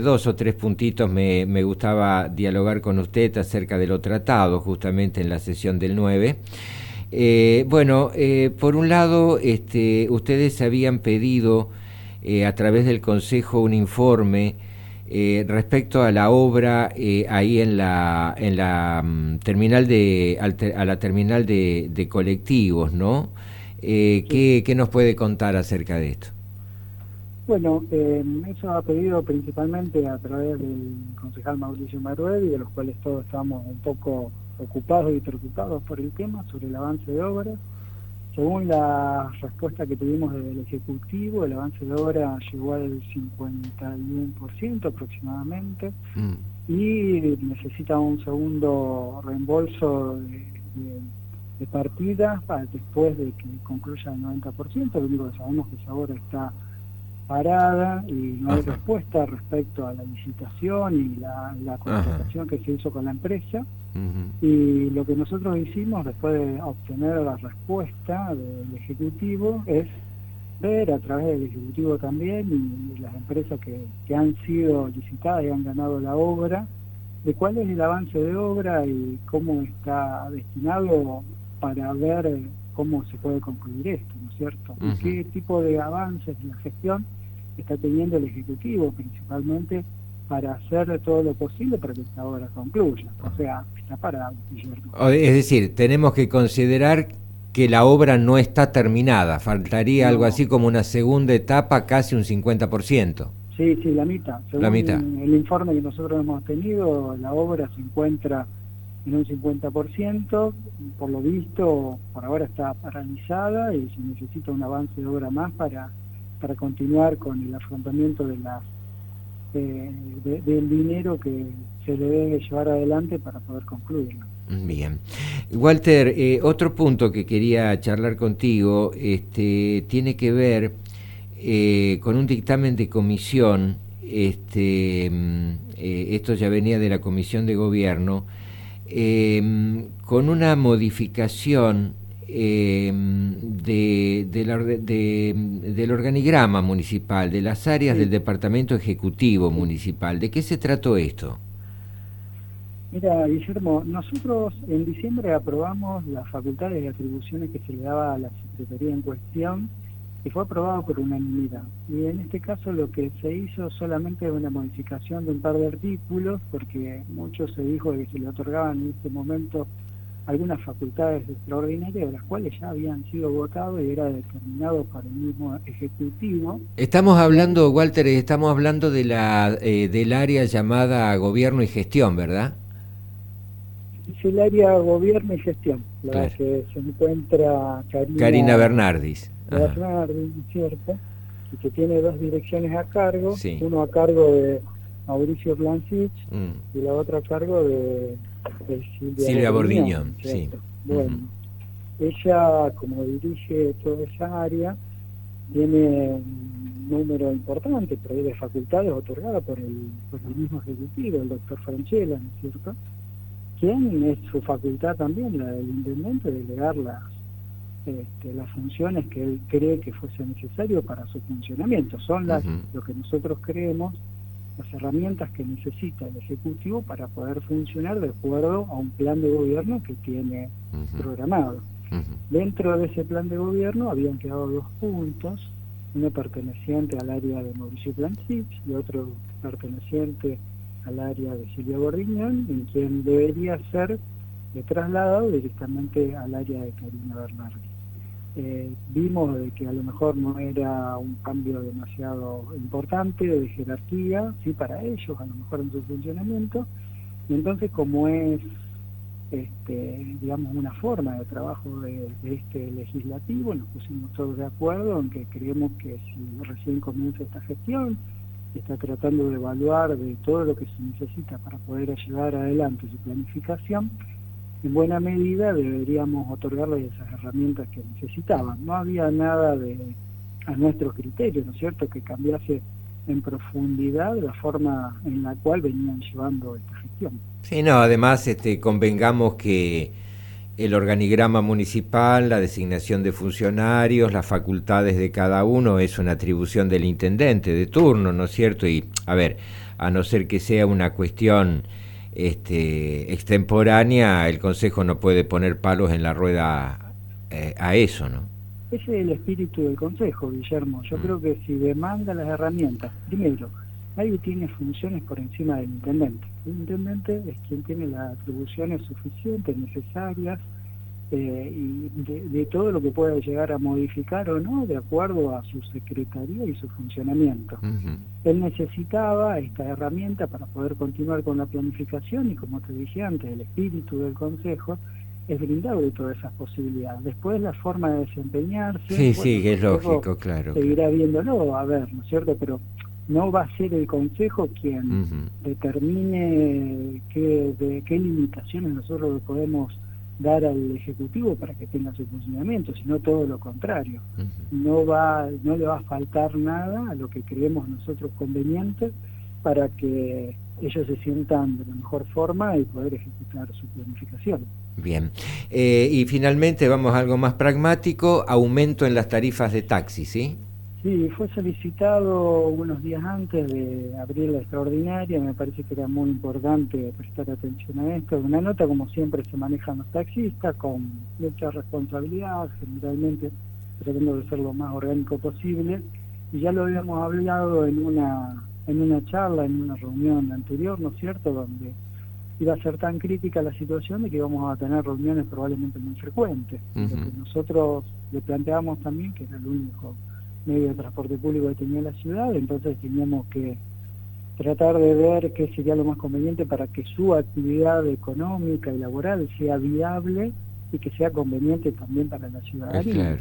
Dos o tres puntitos me gustaba dialogar con usted acerca de lo tratado justamente en la sesión del 9. Por un lado, ustedes habían pedido a través del Consejo un informe respecto a la obra ahí en la terminal a la terminal de colectivos, ¿no? Sí. ¿Qué nos puede contar acerca de esto? Bueno, eso ha pedido principalmente a través del concejal Mauricio Maruel, y de los cuales todos estamos un poco ocupados y preocupados por el tema, sobre el avance de obras. Según la respuesta que tuvimos del Ejecutivo, el avance de obra llegó al 51% aproximadamente, Mm. y necesita un segundo reembolso de partida después de que concluya el 90%. Lo único que sabemos es que esa obra está parada y no hay Ajá. respuesta respecto a la licitación y la Ajá. contratación que se hizo con la empresa. Ujú. Y lo que nosotros hicimos después de obtener la respuesta del Ejecutivo es ver a través del Ejecutivo también y las empresas que han sido licitadas y han ganado la obra, de cuál es el avance de obra y cómo está destinado, para ver cómo se puede concluir esto, ¿no es cierto? Y Ujú. qué tipo de avances en la gestión está teniendo el Ejecutivo, principalmente para hacer todo lo posible para que esta obra concluya. O sea, está parado, Guillermo. Es decir, tenemos que considerar que la obra no está terminada, faltaría algo No, así como una segunda etapa, casi un 50%, sí, sí, la mitad. la mitad. Según el informe que nosotros hemos tenido, la obra se encuentra en un 50%, por lo visto, por ahora está paralizada y se necesita un avance de obra más para continuar con el afrontamiento de del dinero que se le debe llevar adelante para poder concluirlo. Bien. Walter, otro punto que quería charlar contigo tiene que ver con un dictamen de comisión, esto ya venía de la Comisión de Gobierno, con una modificación del organigrama municipal, de las áreas del Sí, Departamento Ejecutivo sí. Municipal. ¿De qué se trató esto? Mira, Guillermo, nosotros en diciembre aprobamos las facultades y atribuciones que se le daba a la Secretaría en cuestión, y fue aprobado por unanimidad. Y en este caso lo que se hizo solamente es una modificación de un par de artículos, porque mucho se dijo que se le otorgaban en este momento algunas facultades extraordinarias, de las cuales ya habían sido votados y era determinado para el mismo Ejecutivo. Estamos Y en, hablando, Walter, estamos hablando del área llamada Gobierno y Gestión, ¿verdad? es el área gobierno y gestión, la Claro. que se encuentra Karina Karina Bernardis. Ajá. Bernardi, ¿cierto? Y que tiene dos direcciones a cargo, Sí. uno a cargo de Mauricio Blancich Mm. y la otra a cargo de Silvia Silvia Bordiñón, Bordiñón, sí. ¿cierto? Ujú. Bueno, ella, como dirige toda esa área, tiene un número importante pero hay de facultades otorgadas por el mismo Ejecutivo, el doctor Franchella, ¿no es cierto? Quien es su facultad también, la del intendente, delegar las funciones que él cree que fuese necesario para su funcionamiento. Son Ujú. lo que nosotros creemos, las herramientas que necesita el Ejecutivo para poder funcionar de acuerdo a un plan de gobierno que tiene Ujú. programado. Ujú. Dentro de ese plan de gobierno habían quedado dos puntos, uno perteneciente al área de Mauricio Blancich y otro perteneciente al área de Silvia Bordiñón, en quien debería ser trasladado directamente al área de Karina Bernardi. Vimos de que a lo mejor no era un cambio demasiado importante de jerarquía, sí para ellos, a lo mejor en su funcionamiento, y entonces como es digamos una forma de trabajo de este legislativo, nos pusimos todos de acuerdo en que creemos que si recién comienza esta gestión, está tratando de evaluar de todo lo que se necesita para poder llevar adelante su planificación, en buena medida deberíamos otorgarle esas herramientas que necesitaban. No había nada a nuestro criterio, ¿no es cierto?, que cambiase en profundidad la forma en la cual venían llevando esta gestión. Sí, no, además convengamos que el organigrama municipal, la designación de funcionarios, las facultades de cada uno es una atribución del intendente de turno, ¿no es cierto? Y, a ver, a no ser que sea una cuestión extemporánea, el Consejo no puede poner palos en la rueda a eso, ¿no? Ese es el espíritu del Consejo, Guillermo. Yo creo que si demanda las herramientas, primero, nadie tiene funciones por encima del intendente. El intendente es quien tiene las atribuciones suficientes, necesarias, y de todo lo que pueda llegar a modificar o no, de acuerdo a su secretaría y su funcionamiento. Él necesitaba esta herramienta para poder continuar con la planificación y, como te dije antes, el espíritu del Consejo es brindarle todas esas posibilidades. Después la forma de desempeñarse... Sí, bueno, sí, que es lógico, claro. Seguirá viéndolo, a ver, ¿no es cierto? Pero no va a ser el Consejo quien determine de qué limitaciones nosotros le podemos dar al Ejecutivo para que tenga su funcionamiento, sino todo lo contrario. No le va a faltar nada a lo que creemos nosotros conveniente para que ellos se sientan de la mejor forma y poder ejecutar su planificación. Bien. Y finalmente vamos a algo más pragmático, aumento en las tarifas de taxi, ¿sí? Sí, fue solicitado unos días antes de abrir la extraordinaria, me parece que era muy importante prestar atención a esto. Una nota, como siempre, se manejan los taxistas con mucha responsabilidad, generalmente tratando de ser lo más orgánico posible, y ya lo habíamos hablado en una charla, en una reunión anterior, ¿no es cierto?, donde iba a ser tan crítica la situación de que íbamos a tener reuniones probablemente muy frecuentes. Lo que nosotros le planteábamos también, que era el único medio de transporte público que tenía la ciudad, entonces teníamos que tratar de ver qué sería lo más conveniente para que su actividad económica y laboral sea viable y que sea conveniente también para la ciudadanía. Claro.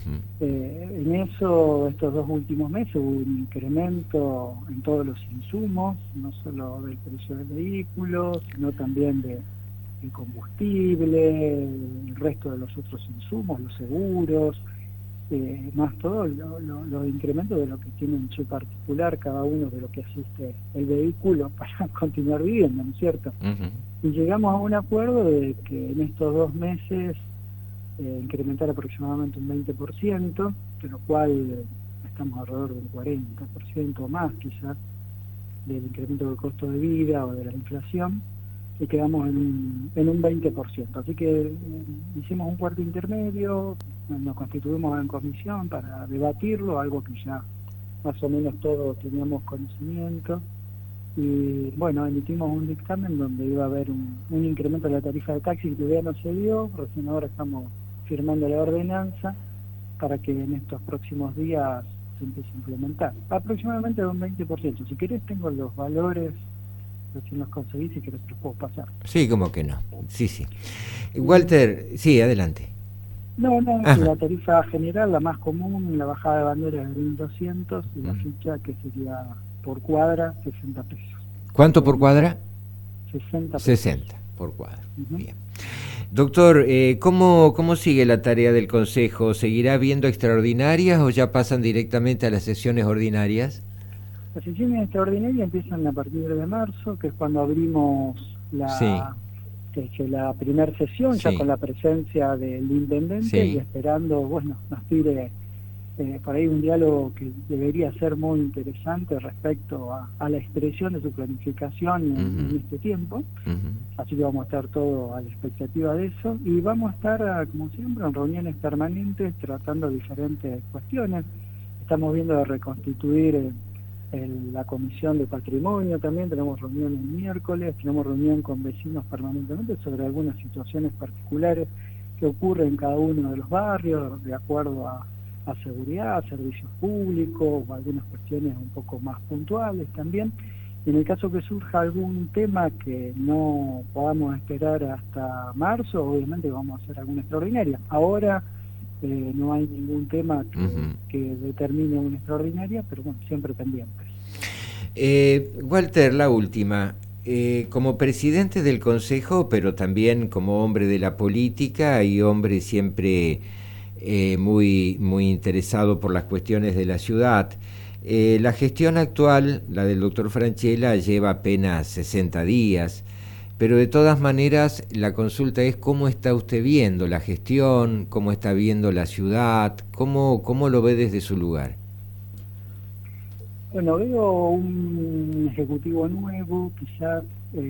En eso, estos 2 últimos meses hubo un incremento en todos los insumos, no solo del precio del vehículo, sino también del combustible, el resto de los otros insumos, los seguros, más todos los incrementos de lo que tiene en su particular cada uno de lo que asiste el vehículo para continuar viviendo, ¿no es cierto? Y llegamos a un acuerdo de que en estos 2 meses incrementar aproximadamente un 20%, de lo cual estamos alrededor del 40% o más quizás del incremento del costo de vida o de la inflación, y quedamos en un 20%. Así que hicimos un cuarto intermedio, nos constituimos en comisión para debatirlo, algo que ya más o menos todos teníamos conocimiento, y bueno, emitimos un dictamen donde iba a haber un incremento de la tarifa de taxi que todavía no se dio. Recién ahora estamos firmando la ordenanza para que en estos próximos días se empiece a implementar. Aproximadamente de un 20%. Si querés tengo los valores, recién los conseguí, si querés te los puedo pasar. Sí, como que no. Sí. Walter, sí, adelante. No, la tarifa general, la más común, la bajada de bandera es de 1.200 y la ficha que sería por cuadra, 60 pesos. ¿Cuánto por cuadra? 60 pesos. 60 por cuadra. Bien. Doctor, ¿cómo sigue la tarea del Consejo? ¿Seguirá habiendo extraordinarias o ya pasan directamente a las sesiones ordinarias? Las sesiones extraordinarias empiezan a partir de marzo, que es cuando abrimos la primera sesión, ya con la presencia del intendente y esperando, nos tire por ahí un diálogo que debería ser muy interesante respecto a la expresión de su planificación en este tiempo. Así que vamos a estar todos a la expectativa de eso, y vamos a estar, como siempre, en reuniones permanentes tratando diferentes cuestiones. Estamos viendo de reconstituir la Comisión de Patrimonio también, tenemos reunión el miércoles, tenemos reunión con vecinos permanentemente sobre algunas situaciones particulares que ocurren en cada uno de los barrios, de acuerdo a seguridad, servicios públicos, o algunas cuestiones un poco más puntuales también. Y en el caso que surja algún tema que no podamos esperar hasta marzo, obviamente vamos a hacer alguna extraordinaria. Ahora no hay ningún tema que determine una extraordinaria, pero bueno, siempre pendientes. Walter, la última. Como presidente del Consejo, pero también como hombre de la política y hombre siempre muy interesado por las cuestiones de la ciudad, la gestión actual, la del doctor Franchella, lleva apenas 60 días, pero de todas maneras la consulta es cómo está usted viendo la gestión, cómo está viendo la ciudad, cómo lo ve desde su lugar. Bueno, veo un ejecutivo nuevo, quizás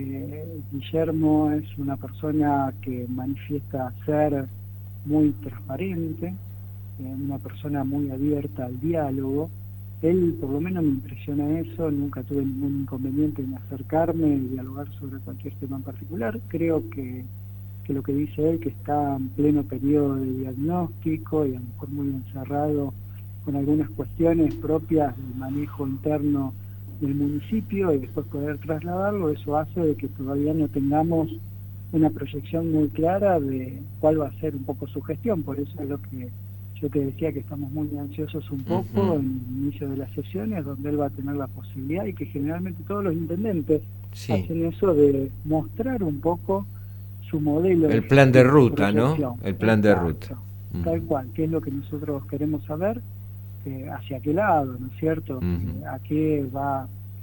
Guillermo es una persona que manifiesta ser muy transparente, una persona muy abierta al diálogo. Él, por lo menos me impresiona eso, nunca tuve ningún inconveniente en acercarme y dialogar sobre cualquier tema en particular. Creo que lo que dice él, que está en pleno periodo de diagnóstico y a lo mejor muy encerrado con algunas cuestiones propias del manejo interno del municipio y después poder trasladarlo, eso hace de que todavía no tengamos una proyección muy clara de cuál va a ser un poco su gestión. Por eso es lo que yo te decía, que estamos muy ansiosos un poco en el inicio de las sesiones, donde él va a tener la posibilidad, y que generalmente todos los intendentes hacen eso, de mostrar un poco su modelo. El plan de ruta, ¿no? El plan de ruta. Tal cual, que es lo que nosotros queremos saber, hacia qué lado, ¿no es cierto? A qué va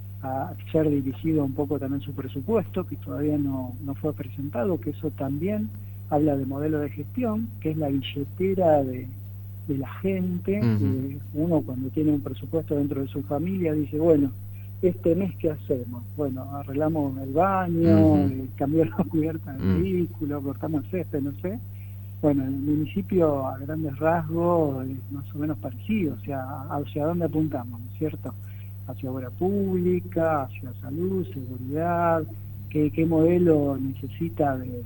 a ser dirigido un poco también su presupuesto, que todavía no fue presentado, que eso también habla de modelo de gestión, que es la billetera de la gente. Uno, cuando tiene un presupuesto dentro de su familia, dice, bueno, este mes ¿qué hacemos? Bueno, arreglamos el baño, cambiamos la cubierta del vehículo, cortamos el césped, no sé. Bueno, el municipio a grandes rasgos es más o menos parecido, o sea, hacia dónde apuntamos, ¿no es cierto? Hacia obra pública, hacia salud, seguridad, qué modelo necesita de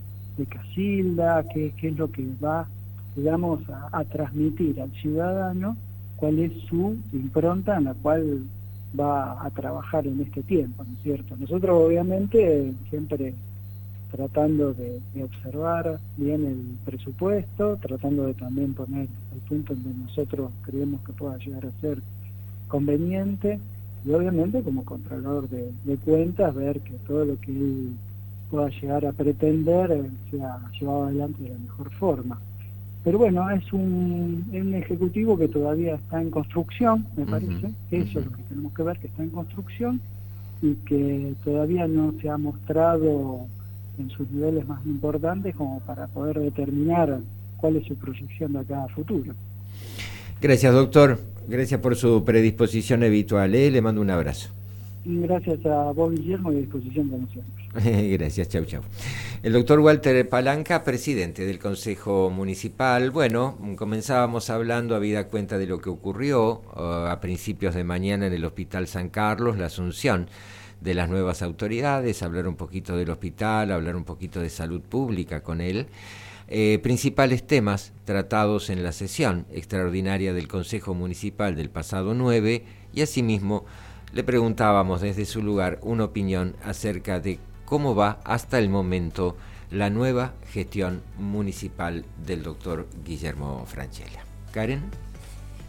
Casilda, qué es lo que va, digamos, a transmitir al ciudadano, cuál es su impronta en la cual va a trabajar en este tiempo, ¿no es cierto? Nosotros obviamente siempre tratando de observar bien el presupuesto, tratando de también poner el punto en donde nosotros creemos que pueda llegar a ser conveniente, y obviamente como contralor de cuentas ver que todo lo que él pueda llegar a pretender sea llevado adelante de la mejor forma. Pero bueno, es un ejecutivo que todavía está en construcción, me parece, eso es lo que tenemos que ver, que está en construcción y que todavía no se ha mostrado en sus niveles más importantes como para poder determinar cuál es su proyección de acá a futuro. Gracias, doctor. Gracias por su predisposición habitual. Le mando un abrazo. Gracias a vos, Guillermo, y a disposición como siempre. Gracias, chau, chau. El doctor Walter Palanca, presidente del Consejo Municipal. Bueno, comenzábamos hablando, habida cuenta de lo que ocurrió a principios de mañana en el Hospital San Carlos, la asunción de las nuevas autoridades, hablar un poquito del hospital, hablar un poquito de salud pública con él. Principales temas tratados en la sesión extraordinaria del Consejo Municipal del pasado 9, y asimismo le preguntábamos desde su lugar una opinión acerca de cómo va hasta el momento la nueva gestión municipal del doctor Guillermo Francella. Karen.